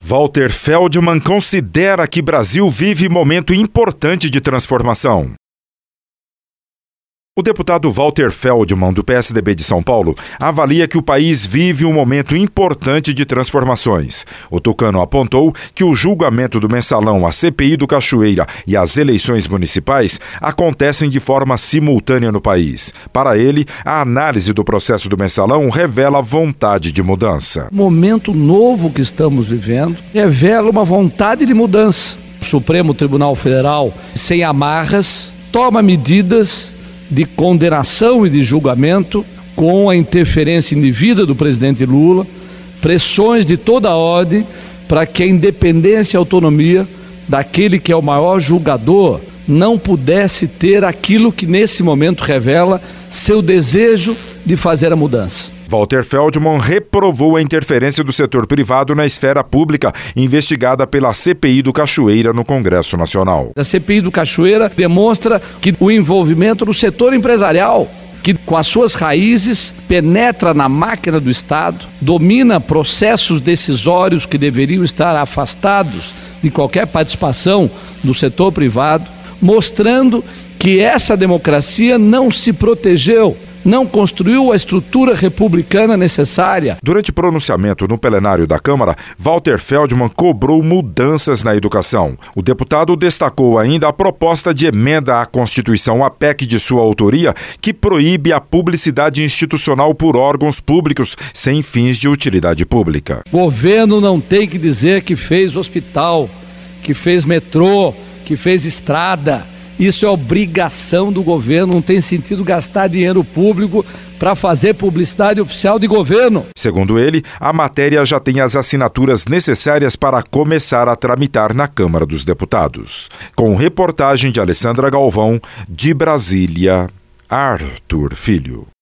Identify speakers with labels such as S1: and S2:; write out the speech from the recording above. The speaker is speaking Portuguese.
S1: Walter Feldman considera que Brasil vive momento importante de transformação. O deputado Walter Feldman, do PSDB de São Paulo, avalia que o país vive um momento importante de transformações. O tucano apontou que o julgamento do mensalão, a CPI do Cachoeira e as eleições municipais acontecem de forma simultânea no país. Para ele, a análise do processo do mensalão revela vontade de mudança.
S2: O momento novo que estamos vivendo revela uma vontade de mudança. O Supremo Tribunal Federal, sem amarras, toma medidas de condenação e de julgamento com a interferência indevida do presidente Lula, pressões de toda a ordem para que a independência e a autonomia daquele que é o maior julgador não pudesse ter aquilo que nesse momento revela seu desejo de fazer a mudança.
S1: Walter Feldman reprovou a interferência do setor privado na esfera pública, investigada pela CPI do Cachoeira no Congresso Nacional.
S2: A CPI do Cachoeira demonstra que o envolvimento do setor empresarial, que com as suas raízes penetra na máquina do Estado, domina processos decisórios que deveriam estar afastados de qualquer participação do setor privado, mostrando que essa democracia não se protegeu, não construiu a estrutura republicana necessária.
S1: Durante pronunciamento no plenário da Câmara, Walter Feldman cobrou mudanças na educação. O deputado destacou ainda a proposta de emenda à Constituição, a PEC de sua autoria, que proíbe a publicidade institucional por órgãos públicos sem fins de utilidade pública.
S2: O governo não tem que dizer que fez hospital, que fez metrô, que fez estrada. Isso é obrigação do governo, não tem sentido gastar dinheiro público para fazer publicidade oficial de governo.
S1: Segundo ele, a matéria já tem as assinaturas necessárias para começar a tramitar na Câmara dos Deputados. Com reportagem de Alessandra Galvão, de Brasília, Arthur Filho.